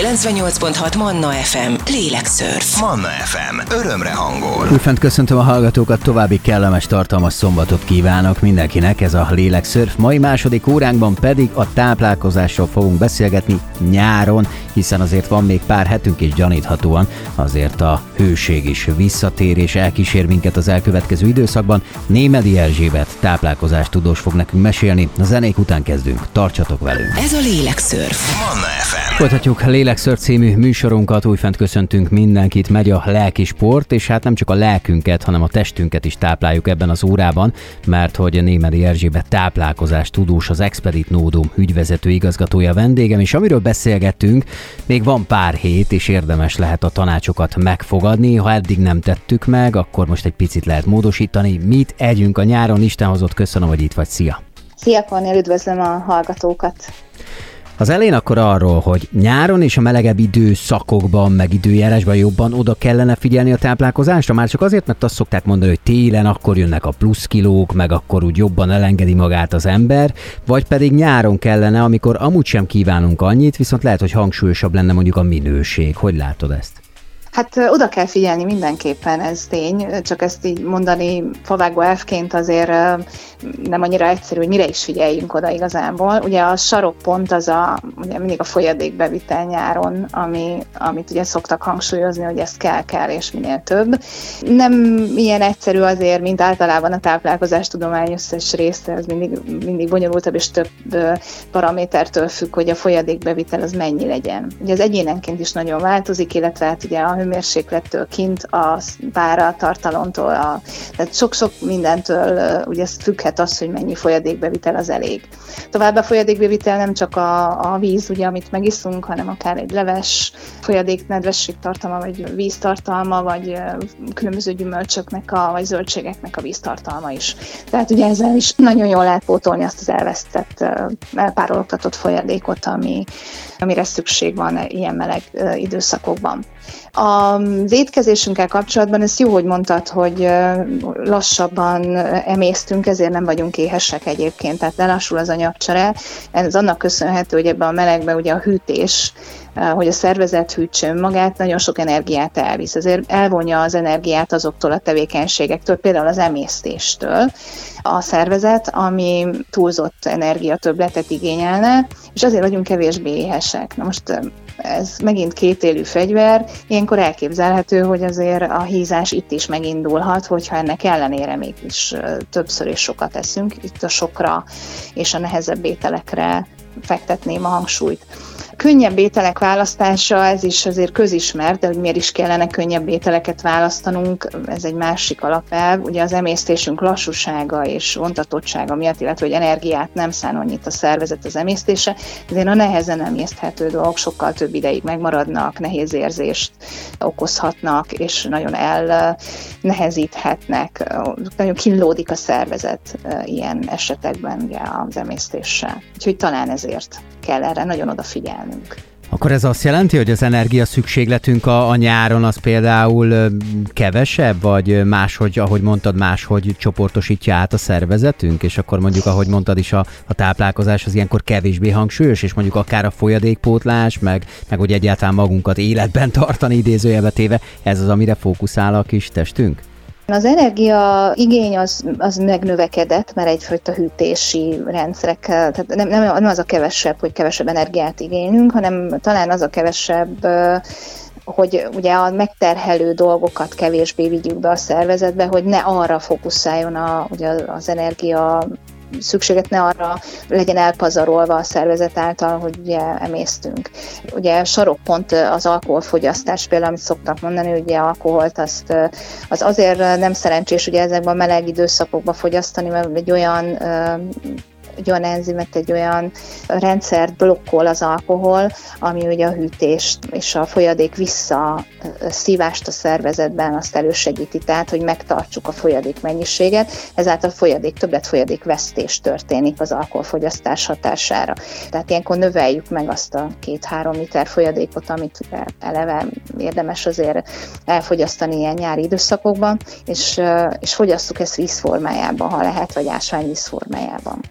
98.6 Manna FM. Lélekszörf. Manna FM. Örömre hangol. Újfent köszöntöm a hallgatókat, további kellemes, tartalmas szombatot kívánok mindenkinek. Ez a Lélekszörf. Mai második óránkban pedig a táplálkozásról fogunk beszélgetni nyáron, hiszen azért van még pár hetünk, és gyaníthatóan azért a hőség is visszatér és elkísér minket az elkövetkező időszakban. Némedy Erzsébet táplálkozástudós fog nekünk mesélni. A zenék után kezdünk. Tartsatok velünk! Ez a Lélekszörf. Manna FM. Folytatjuk Lélekszörf című műsorunkat, újfent köszöntünk mindenkit, megy a lelki sport, és hát nem csak a lelkünket, hanem a testünket is tápláljuk ebben az órában, mert hogy Némedy Erzsébet táplálkozástudós, az Expedit Nódum ügyvezető igazgatója vendégem, és amiről beszélgettünk, még van pár hét, és érdemes lehet a tanácsokat megfogadni. Ha eddig nem tettük meg, akkor most egy picit lehet módosítani. Mit együnk a nyáron? Isten hozott, köszönöm, hogy itt vagy, szia! Szia, Kornél, üdvözlöm a hallgatókat! Az elején akkor arról, hogy nyáron és a melegebb időszakokban, meg időjárásban jobban oda kellene figyelni a táplálkozásra, már csak azért, mert azt szokták mondani, hogy télen akkor jönnek a plusz kilók, meg akkor úgy jobban elengedi magát az ember, vagy pedig nyáron kellene, amikor amúgy sem kívánunk annyit, viszont lehet, hogy hangsúlyosabb lenne mondjuk a minőség. Hogy látod ezt? Hát oda kell figyelni mindenképpen, ez tény, csak ezt így mondani favágó elfként azért nem annyira egyszerű, hogy mire is figyeljünk oda igazából. Ugye a sarokpont az ugye mindig a folyadékbevitel nyáron, amit ugye szoktak hangsúlyozni, hogy ezt kell és minél több. Nem ilyen egyszerű azért, mint általában a táplálkozástudomány összes része, ez mindig bonyolultabb és több paramétertől függ, hogy a folyadékbevitel az mennyi legyen. Ugye az egyénenként is nagyon változik, illetve hát ugye a hőmérséklettől kint, a pára tartalomtól, tehát sok-sok mindentől ugye függhet az, hogy mennyi folyadékbevitel az elég. Továbbá a folyadékbevitel nem csak a víz, ugye, amit megiszunk, hanem akár egy leves folyadék nedvességtartalma, vagy víztartalma, vagy különböző gyümölcsöknek vagy zöldségeknek a víztartalma is. Tehát ugye ezzel is nagyon jól lehet pótolni azt az elvesztett, elpárologtatott folyadékot, amire szükség van ilyen meleg időszakokban. Az étkezésünkkel kapcsolatban ez jó, hogy mondtad, hogy lassabban emésztünk, ezért nem vagyunk éhesek egyébként, tehát lelassul az anyagcsere. Ez annak köszönhető, hogy ebben a melegben ugye a hűtés, hogy a szervezet hűtse önmagát, nagyon sok energiát elvisz. Ezért elvonja az energiát azoktól a tevékenységektől, például az emésztéstől a szervezet, ami túlzott energiatöbbletet igényelne, és azért vagyunk kevésbé éhesek. Na most ez megint kétélű fegyver, ilyenkor elképzelhető, hogy azért a hízás itt is megindulhat, hogyha ennek ellenére mégis többször és sokat eszünk, itt a sokra és a nehezebb ételekre fektetném a hangsúlyt. Könnyebb ételek választása, ez is azért közismert, de hogy miért is kellene könnyebb ételeket választanunk, ez egy másik alapelv. Ugye az emésztésünk lassúsága és vontatottsága miatt, illetve hogy energiát nem szán annyit a szervezet az emésztése, ezért a nehezen emészthető dolgok sokkal több ideig megmaradnak, nehéz érzést okozhatnak, és nagyon elnehezíthetnek, nagyon kínlódik a szervezet ilyen esetekben ugye az emésztéssel. Úgyhogy talán ezért kell erre nagyon odafigyelnünk. Akkor ez azt jelenti, hogy az energia szükségletünk a nyáron az például kevesebb, vagy máshogy, ahogy mondtad, máshogy csoportosítja át a szervezetünk, és akkor mondjuk, ahogy mondtad is, a táplálkozás az ilyenkor kevésbé hangsúlyos, és mondjuk akár a folyadékpótlás, meg hogy egyáltalán magunkat életben tartani, idézőjelbe téve, ez az, amire fókuszál a kis testünk? Az energia igény az megnövekedett, mert egyfajta hűtési rendszerekkel, tehát nem az a kevesebb, hogy kevesebb energiát igénylünk, hanem talán az a kevesebb, hogy ugye a megterhelő dolgokat kevésbé vigyük be a szervezetbe, hogy ne arra fókuszáljon ugye az energia szükséget, ne arra legyen elpazarolva a szervezet által, hogy ugye emésztünk. Ugye sarokpont az alkoholfogyasztás például, amit szoktak mondani, hogy ugye alkoholt az azért nem szerencsés ugye ezekben a meleg időszakokban fogyasztani, mert egy olyan enzimet, egy olyan rendszert blokkol az alkohol, ami ugye a hűtést és a folyadék visszaszívást a szervezetben azt elősegíti, tehát hogy megtartsuk a folyadék mennyiséget, ezáltal többletfolyadék vesztés történik az alkoholfogyasztás hatására. Tehát ilyenkor növeljük meg azt a 2-3 liter folyadékot, amit eleve érdemes azért elfogyasztani ilyen nyári időszakokban, és fogyasszuk ezt vízformájában, ha lehet, vagy ásványvíz formájában.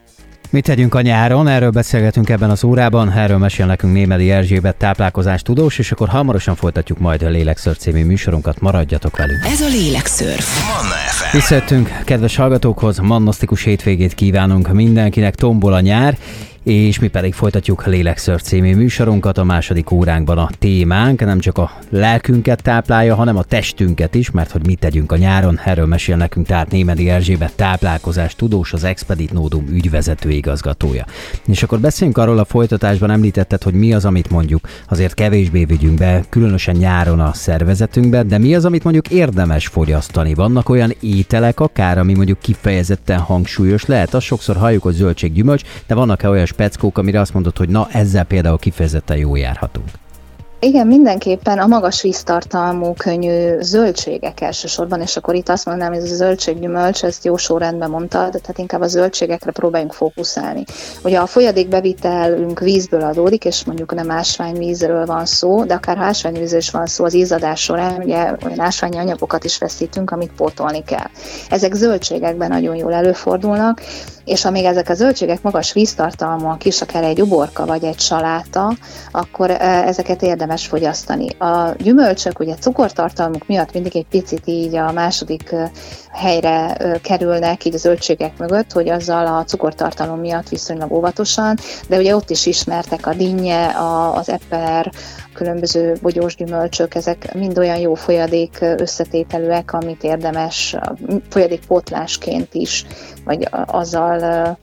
Mit tegyünk a nyáron? Erről beszélgetünk ebben az órában, erről mesél nekünk Némedy Erzsébet táplálkozástudós, és akkor hamarosan folytatjuk majd a Lélekszörf című műsorunkat, maradjatok velünk. Ez a Lélekszörf. Manna FM. Visszajöttünk kedves hallgatókhoz, mannasztikus hétvégét kívánunk mindenkinek, tombol a nyár, és mi pedig folytatjuk Lélekszörf című műsorunkat. A második óránkban a témánk nem csak a lelkünket táplálja, hanem a testünket is, mert hogy mit tegyünk a nyáron, erről mesél nekünk tehát Némedy Erzsébet táplálkozástudós, az Expedit Novum ügyvezető igazgatója. És akkor beszéljünk arról, a folytatásban említetted, hogy mi az, amit mondjuk azért kevésbé vigyünk be, különösen nyáron a szervezetünkbe, de mi az, amit mondjuk érdemes fogyasztani? Vannak olyan ételek akár, ami mondjuk kifejezetten hangsúlyos lehet, azt sokszor halljuk, hogy zöldség, gyümölcs, de vannak-e olyan speckók, amire azt mondod, hogy na, ezzel például kifejezetten jól járhatunk? Igen, mindenképpen a magas víztartalmú, könnyű zöldségek elsősorban, és akkor itt azt mondanám, hogy ez a zöldséggyümölcs, ezt jó sorrendben mondtad, tehát inkább a zöldségekre próbáljunk fókuszálni. Ugye a folyadékbevitelünk vízből adódik, és mondjuk nem ásványvízről van szó, de akár ha ásványvízről is van szó, az izzadás során ugye olyan ásványi anyagokat is veszítünk, amit pótolni kell. Ezek zöldségekben nagyon jól előfordulnak, és amíg ezek a zöldségek magas víztartalmúak is, akár egy uborka vagy egy saláta, akkor ezeket érdemes fogyasztani. A gyümölcsök ugye cukortartalmuk miatt mindig egy picit így a második helyre kerülnek így a zöldségek mögött, hogy azzal a cukortartalom miatt viszonylag óvatosan, de ugye ott is ismertek a dinnye, az eper, különböző bogyós gyümölcsök, ezek mind olyan jó folyadék összetételűek, amit érdemes folyadékpótlásként is, vagy azzal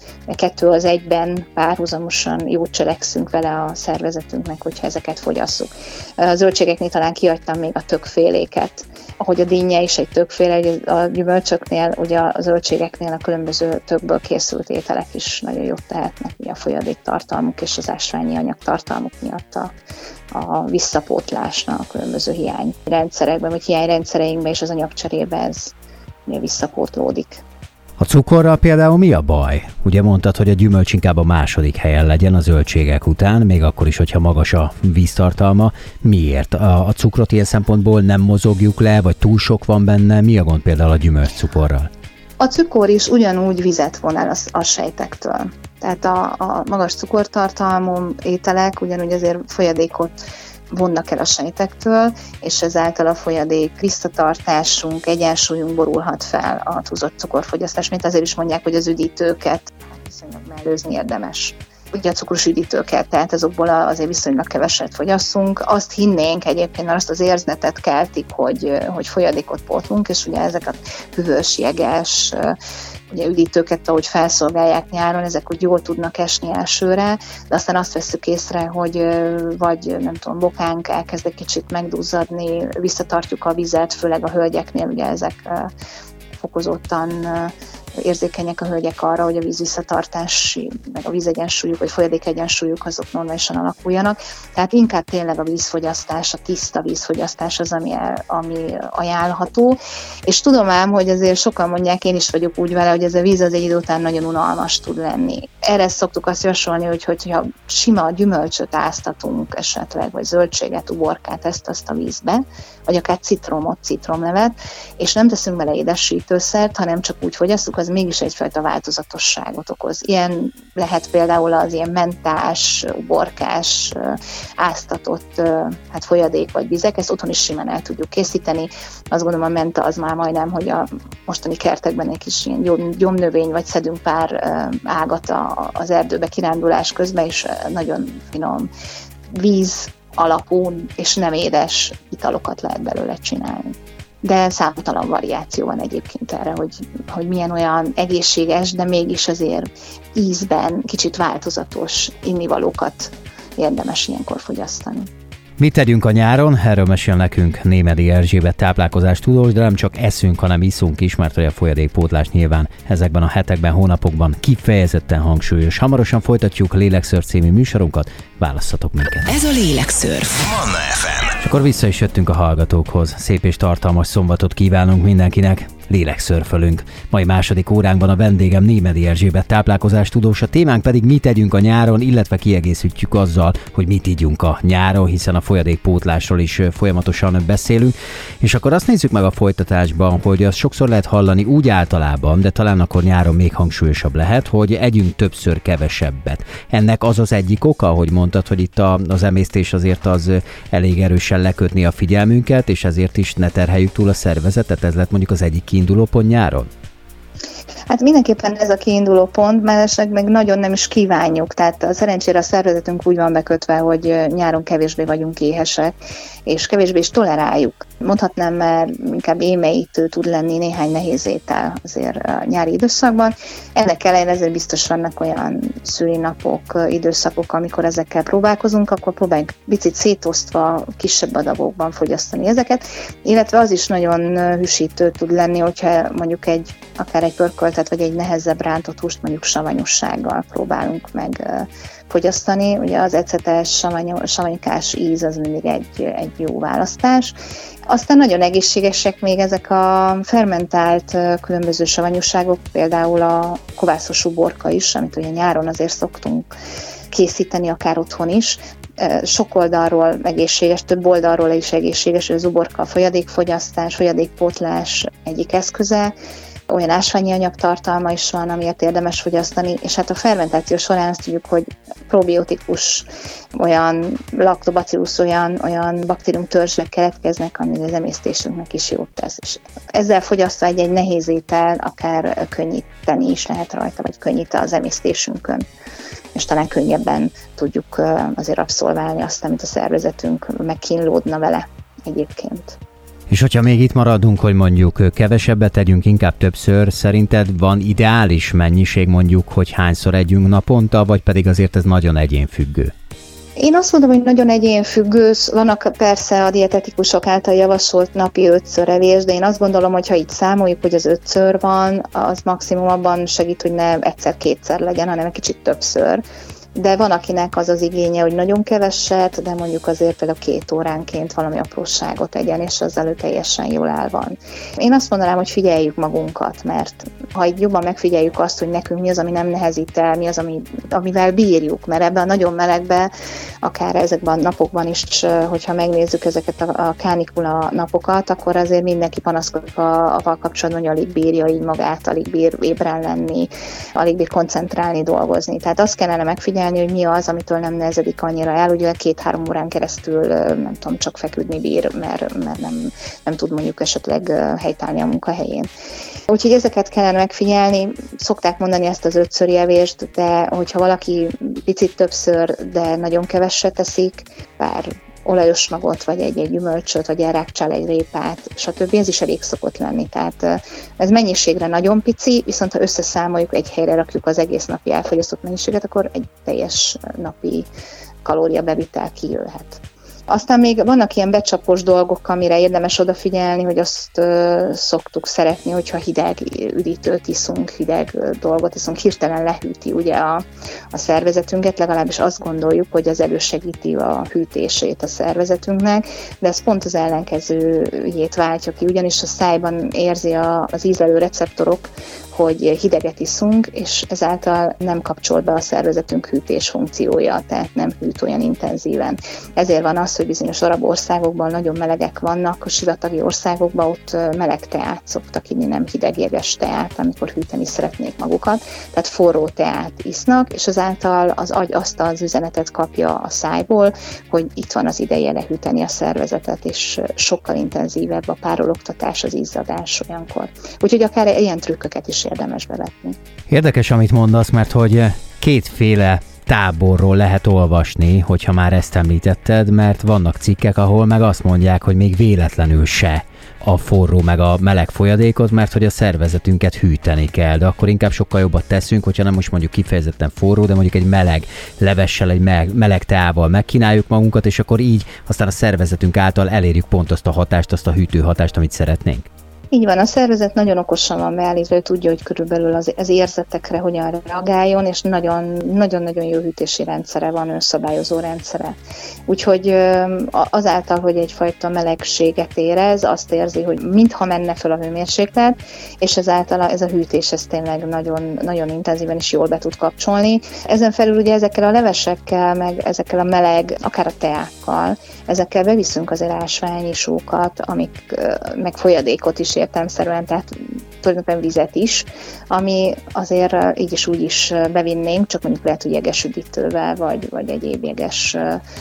kettő az egyben párhuzamosan jót cselekszünk vele a szervezetünknek, hogyha ezeket fogyasszuk. A zöldségeknél talán kihagytam még a többféléket, ahogy a dinnye is egy többféle, a gyümölcsöknél, ugye a zöldségeknél a különböző többől készült ételek is nagyon jót tehetnek, ugye a folyadéktartalmuk és az ásványi anyagtartalmuk miatt a visszapótlásnak a különböző hiányrendszerekben, vagy hiányrendszereinkben és az anyagcserében ez visszapótlódik. A cukorral például mi a baj? Ugye mondtad, hogy a gyümölcs inkább a második helyen legyen a zöldségek után, még akkor is, hogyha magas a víztartalma. Miért? A cukrot ilyen szempontból nem mozogjuk le, vagy túl sok van benne? Mi a gond például a gyümölcscukorral? A cukor is ugyanúgy vizet von el a sejtektől. Tehát a magas cukortartalmú ételek ugyanúgy azért folyadékot vonnak el a sejtektől, és ezáltal a folyadék visszatartásunk, egyensúlyunk borulhat fel a túlzott cukorfogyasztás, mint azért is mondják, hogy az üdítőket viszonylag mellőzni érdemes. Ugye a cukros üdítőket, tehát azokból azért viszonylag keveset fogyasszunk. Azt hinnénk egyébként, mert azt az érzetet keltik, hogy folyadékot pótlunk, és ugye ezek a hűvös, jeges, ugye üdítőket, ahogy felszolgálják nyáron, ezek úgy jól tudnak esni elsőre, de aztán azt vesszük észre, hogy vagy nem tudom, bokánk elkezd egy kicsit megduzzadni, visszatartjuk a vizet, főleg a hölgyeknél, ugye ezek fokozottan érzékenyek a hölgyek arra, hogy a víz visszatartási, meg a vízegyensúlyuk, vagy folyadékegyensúlyuk azok normálisan alakuljanak. Tehát inkább tényleg a vízfogyasztás, a tiszta vízfogyasztás az, ami ajánlható. És tudom ám, hogy azért sokan mondják, én is vagyok úgy vele, hogy ez a víz az egy idő után nagyon unalmas tud lenni. Erre szoktuk azt javasolni, hogyha sima gyümölcsöt áztatunk esetleg, vagy zöldséget, uborkát, ezt a vízbe, vagy akár citromot, citromlevet, és nem teszünk bele édesítőszert, hanem csak úgy fogyasszuk, az mégis egyfajta változatosságot okoz. Ilyen lehet például az ilyen mentás, uborkás, áztatott folyadék vagy vizek, ezt otthon is simán el tudjuk készíteni. Azt gondolom, a menta az már majdnem, hogy a mostani kertekben egy kis ilyen gyomnövény, vagy szedünk pár ágat az erdőbe kirándulás közben, és nagyon finom víz alapú és nem édes italokat lehet belőle csinálni. De számtalan variáció van egyébként erre, hogy milyen olyan egészséges, de mégis azért ízben kicsit változatos innivalókat érdemes ilyenkor fogyasztani. Mit tegyünk a nyáron? Erről mesél nekünk Némedy Erzsébet táplálkozástudós, de nem csak eszünk, hanem iszunk is, mert a folyadékpótlás nyilván ezekben a hetekben, hónapokban kifejezetten hangsúlyos. Hamarosan folytatjuk Lélekszörf című műsorunkat, válasszatok minket. Ez a Lélekszörf. Manna FM. És akkor vissza is jöttünk a hallgatókhoz. Szép és tartalmas szombatot kívánunk mindenkinek. lélekszörfölünk. Mai második óránkban a vendégem Némedy Erzsébet táplálkozástudós, a témánk pedig mit tegyünk a nyáron, illetve kiegészítjük azzal, hogy mit ígyunk a nyáron, hiszen a folyadékpótlásról is folyamatosan beszélünk. És akkor azt nézzük meg a folytatásban, hogy azt sokszor lehet hallani úgy általában, de talán akkor nyáron még hangsúlyosabb lehet, hogy együnk többször kevesebbet. Ennek az az egyik oka, hogy mondtad, hogy itt az emésztés azért az elég erősen lekötni a figyelmünket, és ezért is ne terheljük túl a szervezetet. Ez lett mondjuk az egyik kiinduló pont nyáron? Hát mindenképpen ez a kiinduló pont, mert meg nagyon nem is kívánjuk. Tehát szerencsére a szervezetünk úgy van bekötve, hogy nyáron kevésbé vagyunk éhesek, és kevésbé is toleráljuk. Mondhatnám, mert inkább émeítő tud lenni néhány nehéz étel azért a nyári időszakban. Ennek ellenére ezért biztos vannak olyan szülinapok, időszakok, amikor ezekkel próbálkozunk, akkor próbáljuk picit szétosztva, kisebb adagokban fogyasztani ezeket, illetve az is nagyon hűsítő tud lenni, hogyha mondjuk akár egy pörköltet vagy egy nehezebb rántott húst mondjuk savanyúsággal próbálunk meg fogyasztani. Ugye az ecetes, savanyúkás íz az mindig egy jó választás. Aztán nagyon egészségesek még ezek a fermentált különböző savanyúságok, például a kovászos uborka is, amit ugye nyáron azért szoktunk készíteni, akár otthon is. Sok oldalról egészséges, több oldalról is egészséges, hogy az uborka a folyadékfogyasztás, folyadékpótlás egyik eszköze. Olyan ásványi anyagtartalma is van, amiért érdemes fogyasztani, és hát a fermentáció során azt tudjuk, hogy probiotikus, olyan lactobacillus, olyan baktériumtörzsek keletkeznek, ami az emésztésünknek is jót tesz. És ezzel fogyasztva egy nehéz étel akár könnyíteni is lehet rajta, vagy könnyít az emésztésünkön. És talán könnyebben tudjuk azért abszolválni azt, amit a szervezetünk megkínlódna vele egyébként. És hogyha még itt maradunk, hogy mondjuk kevesebbet tegyünk, inkább többször, szerinted van ideális mennyiség mondjuk, hogy hányszor együnk naponta, vagy pedig azért ez nagyon egyénfüggő? Én azt mondom, hogy nagyon egyénfüggő, vannak persze a dietetikusok által javasolt napi 5-ször evés, de én azt gondolom, hogy ha így számoljuk, hogy az 5-ször van, az maximum abban segít, hogy ne egyszer-kétszer legyen, hanem egy kicsit többször. De van, akinek az az igénye, hogy nagyon keveset, de mondjuk azért például 2 óránként valami apróságot egyen, és azzal ő teljesen jól áll van. Én azt mondanám, hogy figyeljük magunkat, mert ha így jobban megfigyeljük azt, hogy nekünk mi az, ami nem nehezít el, mi az, amivel bírjuk, mert ebben a nagyon melegben, akár ezekben a napokban is, hogyha megnézzük ezeket a kánikula napokat, akkor azért mindenki panaszkodik avval kapcsolatban, hogy alig bírja így magát, alig bír ébren lenni, alig bír koncentrálni, dolgozni. Tehát azt kellene megfigyelni, hogy mi az, amitől nem nehezedik annyira el. Ugye 2-3 órán keresztül nem tudom, csak feküdni bír, mert nem tud mondjuk esetleg helytállni a munkahelyén. Úgyhogy ezeket kellene megfigyelni. Szokták mondani ezt az 5-szöri evést, de hogyha valaki picit többször, de nagyon keveset teszik, bár olajos magot, vagy egy gyümölcsöt, vagy elrákcsál egy répát, stb. Ez is elég szokott lenni. Tehát ez mennyiségre nagyon pici, viszont ha összeszámoljuk, egy helyre rakjuk az egész napi elfogyasztott mennyiséget, akkor egy teljes napi kalóriabevitel kijöhet. Aztán még vannak ilyen becsapos dolgok, amire érdemes odafigyelni, hogy azt szoktuk szeretni, hogyha hideg üdítőt iszunk, hideg dolgot iszunk, hirtelen lehűti ugye a szervezetünket, legalábbis azt gondoljuk, hogy az elősegíti a hűtését a szervezetünknek, de ez pont az ellenkezőjét váltja ki, ugyanis a szájban érzi az ízlelő receptorok, hogy hideget iszunk, és ezáltal nem kapcsol be a szervezetünk hűtés funkciója, tehát nem hűt olyan intenzíven. Ezért van az, hogy bizonyos arab országokban nagyon melegek vannak, a sivatagi országokban ott meleg teát szoktak inni, nem hideg jeges teát, amikor hűteni szeretnék magukat, tehát forró teát isznak, és ezáltal az agy azt az üzenetet kapja a szájból, hogy itt van az ideje lehűteni a szervezetet, és sokkal intenzívebb a párologtatás, az izzadás olyankor. Úgyhogy akár ilyen trükköket is érdemes bevetni. Érdekes, amit mondasz, mert hogy kétféle táborról lehet olvasni, hogyha már ezt említetted, mert vannak cikkek, ahol meg azt mondják, hogy még véletlenül se a forró meg a meleg folyadékot, mert hogy a szervezetünket hűteni kell, de akkor inkább sokkal jobbat teszünk, hogyha nem most mondjuk kifejezetten forró, de mondjuk egy meleg levessel, egy meleg teával megkínáljuk magunkat, és akkor így aztán a szervezetünk által elérjük pont azt a hatást, azt a hűtő hatást, amit szeretnénk. Így van, a szervezet nagyon okosan van beállítva, ő tudja, hogy körülbelül az érzetekre hogyan reagáljon, és nagyon-nagyon jó hűtési rendszere van, önszabályozó rendszere. Úgyhogy azáltal, hogy egyfajta melegséget érez, azt érzi, hogy mintha menne föl a hőmérséklet, és ezáltal ez a hűtés ez tényleg nagyon, nagyon intenzíven is jól be tud kapcsolni. Ezen felül ugye ezekkel a levesekkel, meg ezekkel a meleg, akár a teákkal, ezekkel beviszünk azért ásványi sókat, meg folyadékot is értelemszerűen, tehát tulajdonképpen vizet is, ami azért így is úgy is bevinnénk, csak mondjuk lehet, hogy jeges üdítővel, vagy egyéb jeges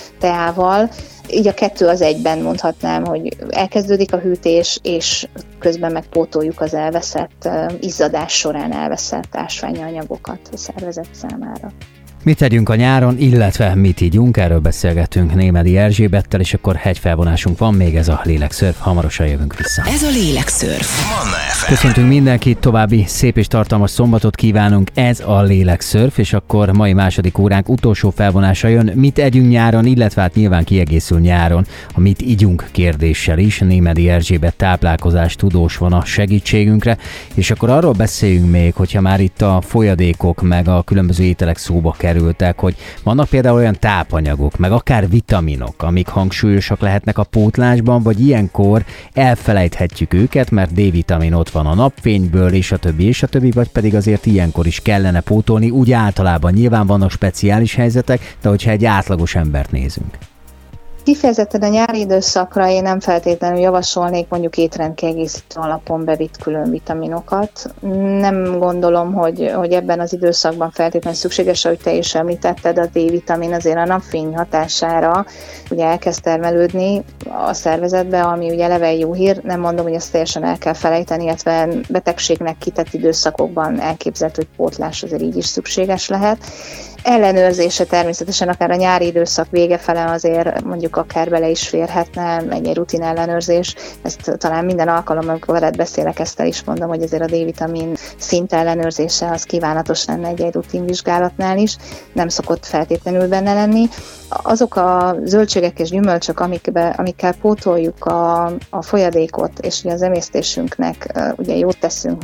teával. Így a kettő az egyben mondhatnám, hogy elkezdődik a hűtés, és közben megpótoljuk az elveszett, izzadás során elveszett ásványi anyagokat a szervezet számára. Mit tegyünk a nyáron, illetve mit ígyunk? Erről beszélgetünk Némedy Erzsébettel, és akkor hegyfelvonásunk van, még ez a Lélekszörf, hamarosan jövünk vissza. Ez a Lélekszörf. Manna FM. Köszöntünk mindenkit, további szép és tartalmas szombatot kívánunk, ez a Lélekszörf, és akkor mai második óránk utolsó felvonása jön, mit együnk nyáron, illetve hát nyilván kiegészül nyáron a mit ígyunk kérdéssel is. Némedy Erzsébet táplálkozás tudós van a segítségünkre, és akkor arról beszéljünk még, hogyha már itt a folyadékok meg a különböző ételek szóba kerültek, hogy vannak például olyan tápanyagok, meg akár vitaminok, amik hangsúlyosak lehetnek a pótlásban, vagy ilyenkor elfelejthetjük őket, mert D-vitamin ott van a napfényből, és a többi, vagy pedig azért ilyenkor is kellene pótolni, úgy általában nyilván vannak speciális helyzetek, de hogyha egy átlagos embert nézünk. Kifejezetten a nyári időszakra én nem feltétlenül javasolnék mondjuk étrendkiegészítő alapon bevitt külön vitaminokat. Nem gondolom, hogy ebben az időszakban feltétlenül szükséges, ahogy te is említetted, a D-vitamin azért a napfény hatására ugye elkezd termelődni a szervezetbe, ami ugye eleve jó hír. Nem mondom, hogy ezt teljesen el kell felejteni, illetve betegségnek kitett időszakokban elképzelhető, hogy pótlás azért így is szükséges lehet. Ellenőrzése természetesen akár a nyári időszak vége fele azért mondjuk akár bele is férhetne egy rutin ellenőrzés. Ezt talán minden alkalommal, amikor veled beszélek, ezt el is mondom, hogy azért a D-vitamin szint ellenőrzése az kívánatos lenne egy rutin vizsgálatnál is, nem szokott feltétlenül benne lenni. Azok a zöldségek és gyümölcsök, amikkel pótoljuk a folyadékot, és ugye az emésztésünknek ugye jót teszünk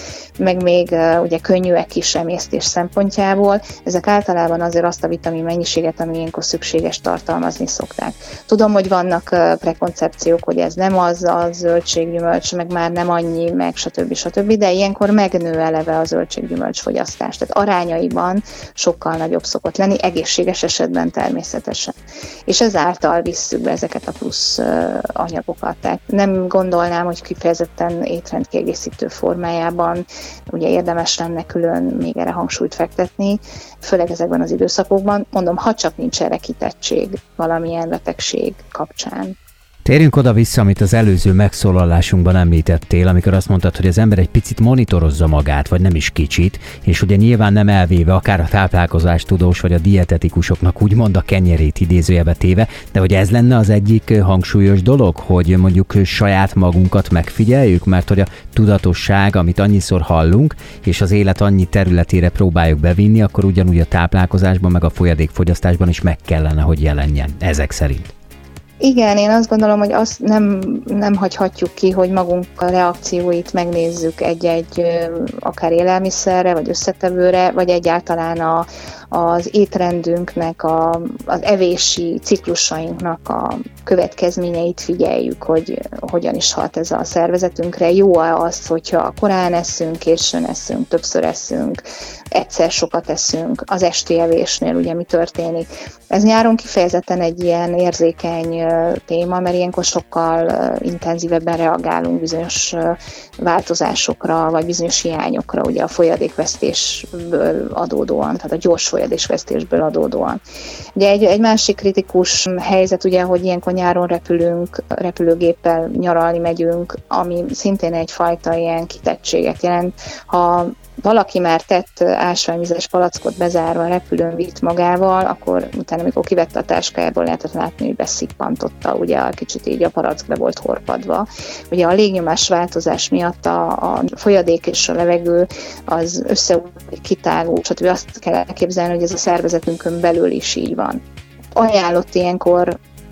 meg még ugye könnyűek is emésztés szempontjából, ezek általában azért azt a vitamin mennyiséget, ami ilyenkor szükséges, tartalmazni szokták. Tudom, hogy vannak prekoncepciók, hogy ez nem az a zöldséggyümölcs, meg már nem annyi, meg stb. De ilyenkor megnő eleve a zöldséggyümölcs fogyasztás. Tehát arányaiban sokkal nagyobb szokott lenni, egészséges esetben természetesen. És ezáltal visszük be ezeket a plusz anyagokat. Tehát nem gondolnám, hogy kifejezetten étrendkiegészítő formájában ugye érdemes lenne külön még erre hangsúlyt fektetni, főleg ezekben az időszakokban, mondom, ha csak nincs erre kitettség valamilyen betegség kapcsán. Térjünk oda-vissza, amit az előző megszólalásunkban említettél, amikor azt mondtad, hogy az ember egy picit monitorozza magát, vagy nem is kicsit, és ugye nyilván nem elvéve akár a táplálkozástudós, vagy a dietetikusoknak úgymond a kenyerét idézőjelbe téve, de hogy ez lenne az egyik hangsúlyos dolog, hogy mondjuk saját magunkat megfigyeljük, mert hogy a tudatosság, amit annyiszor hallunk, és az élet annyi területére próbáljuk bevinni, akkor ugyanúgy a táplálkozásban, meg a folyadékfogyasztásban is meg kellene, hogy jelenjen, ezek szerint. Igen, én azt gondolom, hogy azt nem hagyhatjuk ki, hogy magunk a reakcióit megnézzük egy akár élelmiszerre, vagy összetevőre, vagy egyáltalán az étrendünknek, az evési ciklusainknak a következményeit figyeljük, hogy hogyan is hat ez a szervezetünkre. Jó-e az, hogyha korán eszünk, későn eszünk, többször eszünk, egyszer sokat eszünk, az esti evésnél ugye mi történik. Ez nyáron kifejezetten egy ilyen érzékeny téma, mert ilyenkor sokkal intenzívebben reagálunk bizonyos változásokra, vagy bizonyos hiányokra, ugye a folyadékvesztésből adódóan, tehát a gyors folyadékvesztésből adódóan. Ugye egy másik kritikus helyzet, ugye, hogy ilyenkor nyáron repülünk, repülőgéppel nyaralni megyünk, ami szintén egyfajta ilyen kitettséget jelent. Ha valaki már tett ásványvizes palackot bezárva repülőn vitt magával, akkor utána, amikor kivette a táskájából, lehetett látni, hogy beszippantotta, ugye kicsit így a palack be volt horpadva. Ugye a légnyomás változás miatt a folyadék és a levegő az kitáló, stb. Azt kell elképzelni, hogy ez a szervezetünkön belül is így van. Ajánlott ilyenkor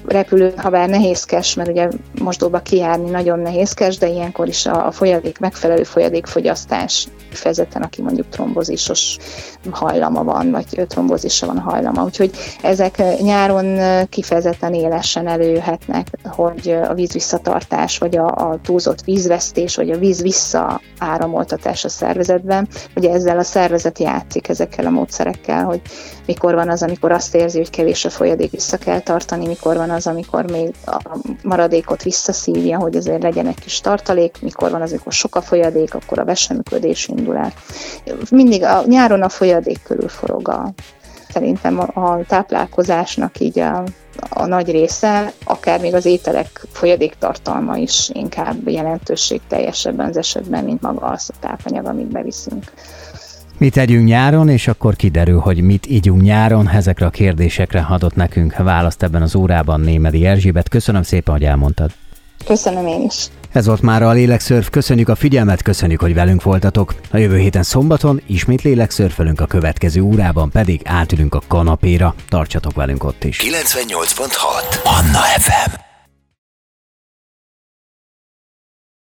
repülő, ha bár nehézkes, mert ugye mosdóba kijárni nagyon nehézkes, de ilyenkor is a folyadék, megfelelő folyadékfogyasztás, kifejezetten aki mondjuk trombózisos hajlama van, vagy trombózisra van hajlama. Úgyhogy ezek nyáron kifejezetten élesen előjöhetnek, hogy a vízvisszatartás, vagy a túlzott vízvesztés, vagy a víz visszaáramoltatás a szervezetben. Ugye ezzel a szervezet játszik ezekkel a módszerekkel, hogy mikor van az, amikor azt érzi, hogy kevés a folyadék, vissza kell tartani, mikor van az, amikor még a maradékot visszaszívja, hogy azért legyen egy kis tartalék, mikor van az, amikor sok a folyadék, akkor a veseműködés indul el. Mindig a nyáron a folyadék körül forog szerintem a táplálkozásnak így a nagy része, akár még az ételek folyadéktartalma is inkább jelentőségteljesebben az esetben, mint maga az a tápanyag, amit beviszünk. Mit tegyünk nyáron, és akkor kiderül, hogy mit igyunk nyáron. Ezekre a kérdésekre adott nekünk választ ebben az órában Némedy Erzsébet. Köszönöm szépen, hogy elmondtad. Köszönöm én is. Ez volt már a Lélekszörf. Köszönjük a figyelmet, köszönjük, hogy velünk voltatok. A jövő héten szombaton ismét lélekszörfölünk, a következő órában pedig átülünk a kanapéra. Tartsatok velünk ott is. 98.6 Manna FM.